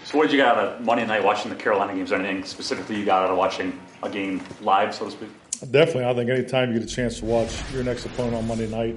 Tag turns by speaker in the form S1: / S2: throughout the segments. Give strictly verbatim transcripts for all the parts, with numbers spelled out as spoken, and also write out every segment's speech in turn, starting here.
S1: So what did you get out of Monday night watching the Carolina games? Anything specifically you got out of watching a game live, so to speak?
S2: Definitely. I think anytime you get a chance to watch your next opponent on Monday night,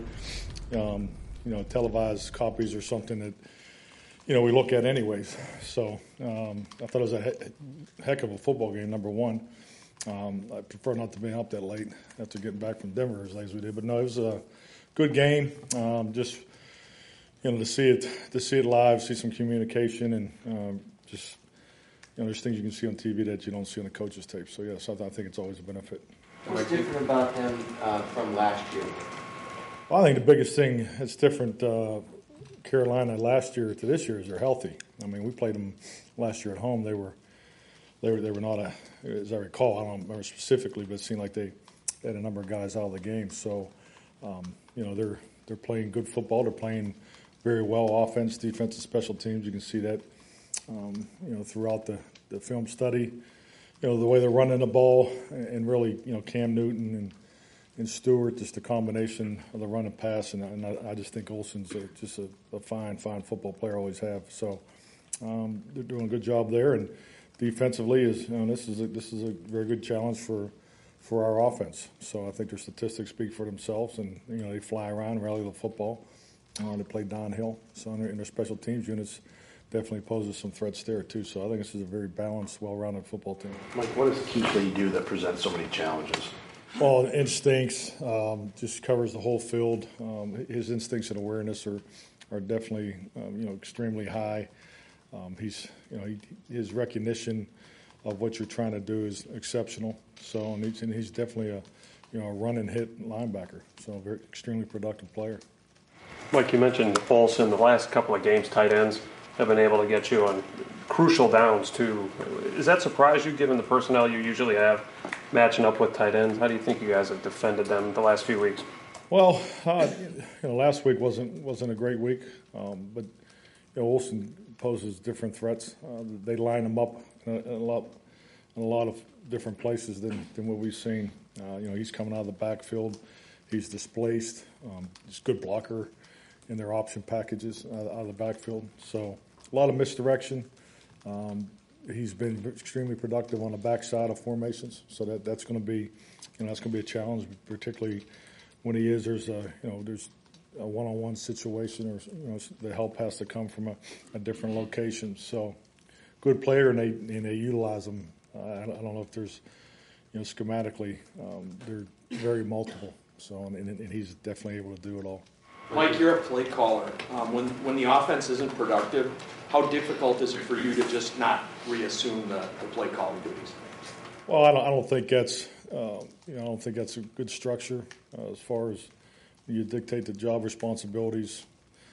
S2: um, you know, televised copies or something that, you know, we look at anyways. So um, I thought it was a he- heck of a football game, number one. Um, I prefer not to be up that late after getting back from Denver as late as we did. But, no, it was a good game. Um, just, you know, to see it to see it live, see some communication, and um, just, you know, there's things you can see on T V that you don't see on the coach's tape. So, yes, I, th- I think it's always a benefit.
S3: What's different about him uh, from last year?
S2: Well, I think the biggest thing that's different uh, Carolina last year to this year is they're healthy. I mean, we played them last year at home. They were they were they were not a, as I recall, I don't remember specifically, but it seemed like they had a number of guys out of the game. So, um, you know, they're they're playing good football. They're playing very well, offense, defense, and special teams. You can see that, um, you know, throughout the, the film study. You know, the way they're running the ball, and really, you know, Cam Newton and, and Stewart, just the combination of the run and pass. And, and I, I just think Olsen's a, just a, a fine, fine football player, always have. So um, they're doing a good job there. And defensively, is you know, this is a, this is a very good challenge for for our offense. So I think their statistics speak for themselves. And, you know, they fly around, rally the football. Uh, they play downhill. So in their, in their special teams units, definitely poses some threats there, too. So I think this is a very balanced, well-rounded football team.
S4: Mike, what does Kuechly do that presents so many challenges?
S2: Well, instincts, um, just covers the whole field. Um, his instincts and awareness are, are definitely, um, you know, extremely high. Um, he's, you know, he, his recognition of what you're trying to do is exceptional. So, and he's, and he's definitely a, you know, a run and hit linebacker. So, a very extremely productive player.
S5: Mike, you mentioned Olsen. The last couple of games, tight ends have been able to get you on crucial downs, too. Does that surprise you, given the personnel you usually have matching up with tight ends? How do you think you guys have defended them the last few weeks?
S2: Well, uh, you know, last week wasn't wasn't a great week, um, but you know, Olsen poses different threats. Uh, they line them up in a, in a lot in a lot of different places than, than what we've seen. Uh, you know, he's coming out of the backfield. He's displaced. Um, he's a good blocker in their option packages uh, out of the backfield. So a lot of misdirection. Um, he's been extremely productive on the backside of formations. So that, that's going to be, you know, that's going to be a challenge, particularly when he is. There's a, you know, there's a one-on-one situation, or you know, the help has to come from a, a different location. So good player, and they and they utilize him. Uh, I don't know if there's, you know, schematically, um, they're very multiple. So and, and he's definitely able to do it all.
S6: Mike, you're a play caller. Um, when when the offense isn't productive, how difficult is it for you to just not reassume the, the play calling duties?
S2: Well, I don't. I don't think that's. Uh, you know, I don't think that's a good structure uh, as far as you dictate the job responsibilities.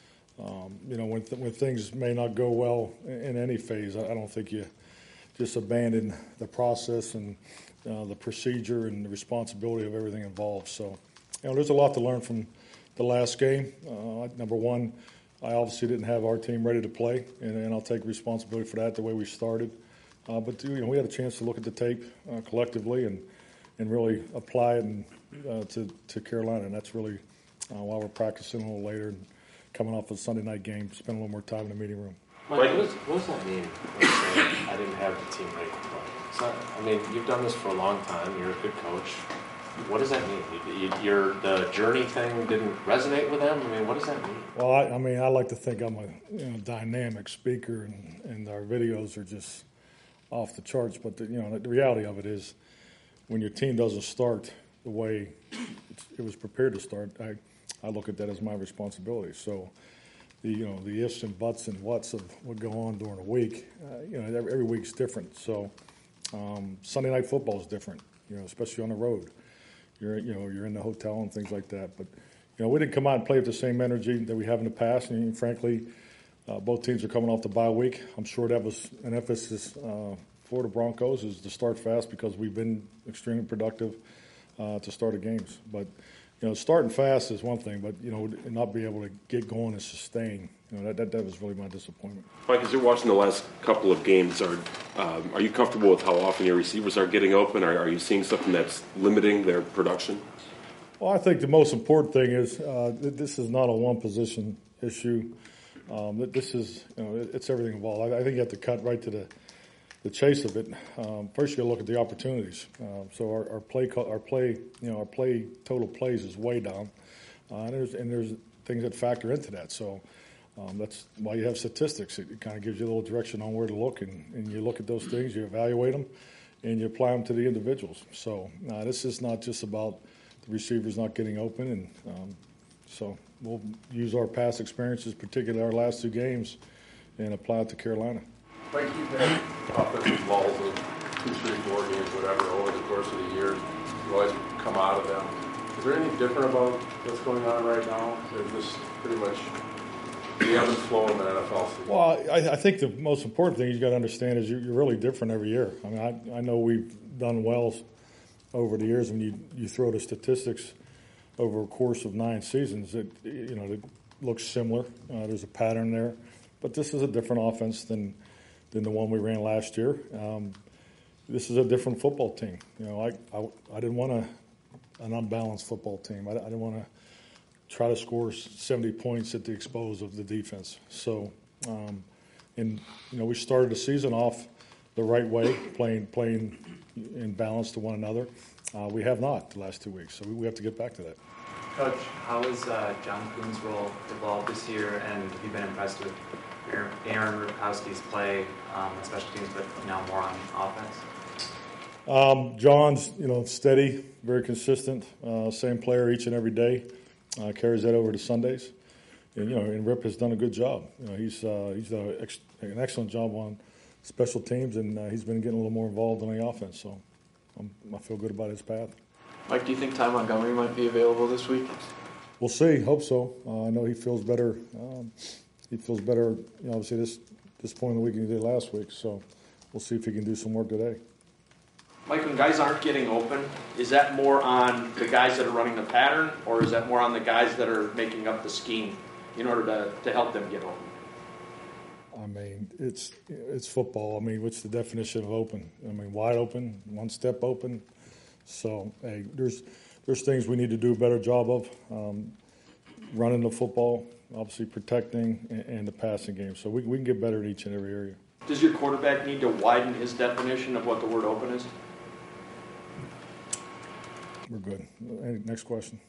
S2: Um, you know, when th- when things may not go well in, in any phase, I, I don't think you just abandon the process and uh, the procedure and the responsibility of everything involved. So, you know, there's a lot to learn from the last game. Uh, number one, I obviously didn't have our team ready to play, and, and I'll take responsibility for that, the way we started. Uh, but, you know, we had a chance to look at the tape uh, collectively and, and really apply it and, uh, to, to Carolina, and that's really uh, why we're practicing a little later and coming off a Sunday night game, spend a little more time in the meeting room.
S3: Mike, what does, what does that mean when saying, I didn't have the team ready to play? It's not, I mean, you've done this for a long time. You're a good coach. What does that mean? You, you, your the journey thing didn't resonate with them? I mean, what does that mean?
S2: Well, I, I mean, I like to think I'm a you know, dynamic speaker, and, and our videos are just off the charts. But the, you know, the reality of it is, when your team doesn't start the way it was prepared to start, I, I look at that as my responsibility. So, the you know the ifs and buts and whats of what go on during a week, uh, you know, every, every week's different. So, um, Sunday night football is different, you know, especially on the road. You're you know you're in the hotel and things like that. But you know we didn't come out and play with the same energy that we have in the past. And frankly, uh, both teams are coming off the bye week. I'm sure that was an emphasis uh, for the Broncos, is to start fast, because we've been extremely productive uh, to start the games. But you know starting fast is one thing, but you know not be able to get going and sustain. You know that that, that was really my disappointment.
S7: Mike, as you're watching the last couple of games, are um, are you comfortable with how often your receivers are getting open? Are, are you seeing something that's limiting their production?
S2: Well, I think the most important thing is uh, th- this is not a one-position issue. Um, that this is, you know, it, it's everything involved. I, I think you have to cut right to the, the chase of it. Um, first, you got to look at the opportunities. Um, so our, our play, our play, you know, our play total plays is way down, uh, and there's and there's things that factor into that. So um, that's why you have statistics. It, it kind of gives you a little direction on where to look, and, and you look at those things, you evaluate them, and you apply them to the individuals. So uh, this is not just about the receivers not getting open, and um, so we'll use our past experiences, particularly our last two games, and apply it to Carolina.
S8: Mike, you've had offensive lulls of two, three, four games, whatever, over the course of the year. You always come out of them. Is there anything different about what's going on right now? They're just pretty much the ebb and flow in the N F L season.
S2: Well, I, I think the most important thing you got to understand is you're, you're really different every year. I mean, I, I know we've done well over the years when you, you throw the statistics over a course of nine seasons. It you know it looks similar. Uh, there's a pattern there, but this is a different offense than than the one we ran last year. Um, this is a different football team. You know, I I, I didn't want a, an unbalanced football team. I, I didn't want to try to score seventy points at the expose of the defense. So, um, and you know, we started the season off the right way, playing playing in balance to one another. Uh, we have not the last two weeks, so we, we have to get back to that.
S9: Coach, how has uh, John Kuhn's role evolved this year, and have you been impressed with Aaron, Aaron Ripkowski's play, um, on special teams, but now more on offense?
S2: Um, John's, you know, steady, very consistent, uh, same player each and every day. Uh, carries that over to Sundays, and you know, and Rip has done a good job. You know, he's uh, he's done a ex- an excellent job on special teams, and uh, he's been getting a little more involved in the offense. So I'm, I feel good about his path.
S10: Mike, do you think Ty Montgomery might be available this week?
S2: We'll see. Hope so. Uh, I know he feels better. Um, he feels better. You know, obviously this this point in the week than he did last week. So we'll see if he can do some work today.
S6: Mike, when guys aren't getting open, is that more on the guys that are running the pattern, or is that more on the guys that are making up the scheme in order to, to help them get open?
S2: I mean, it's it's football. I mean, what's the definition of open? I mean, wide open, one step open. So, hey, there's there's things we need to do a better job of. Um, running the football, obviously protecting, and, and the passing game. So we, we can get better at each and every area.
S6: Does your quarterback need to widen his definition of what the word open is?
S2: We're good. Any, next question.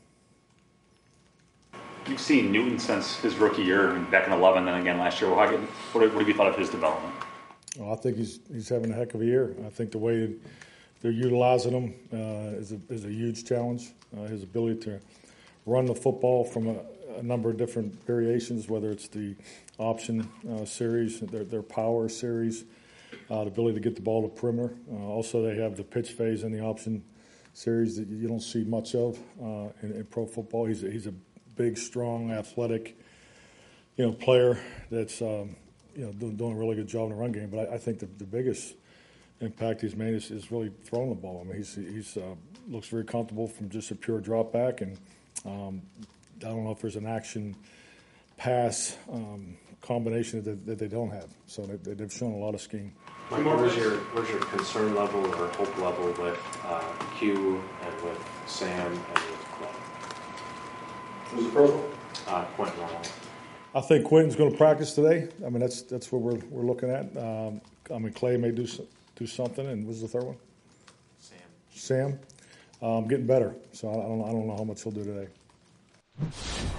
S1: You've seen Newton since his rookie year, I mean, back in eleven, then again last year. What, what have you thought of his development?
S2: Well, I think he's he's having a heck of a year. I think the way they're utilizing him uh, is a is a huge challenge. Uh, his ability to run the football from a, a number of different variations, whether it's the option uh, series, their their power series, uh, the ability to get the ball to perimeter. Uh, also, they have the pitch phase in the option series that you don't see much of uh, in, in pro football. He's a, he's a big, strong, athletic, you know, player that's um, you know doing, doing a really good job in the run game. But I, I think the, the biggest impact he's made is, is really throwing the ball. I mean, he's he's uh, looks very comfortable from just a pure drop back, and um, I don't know if there's an action pass um, combination that, that they don't have. So they, they've shown a lot of scheme.
S3: Mike, where's your where's your concern level or hope level with uh, Q and with Sam and with Quinn?
S8: Who's the pro?
S3: Uh, Quentin Ronald.
S2: I think Quentin's going to practice today. I mean, that's that's what we're we're looking at. Um, I mean, Clay may do do something, and what's the third one?
S3: Sam.
S2: Sam, um, getting better. So I don't I don't know how much he'll do today.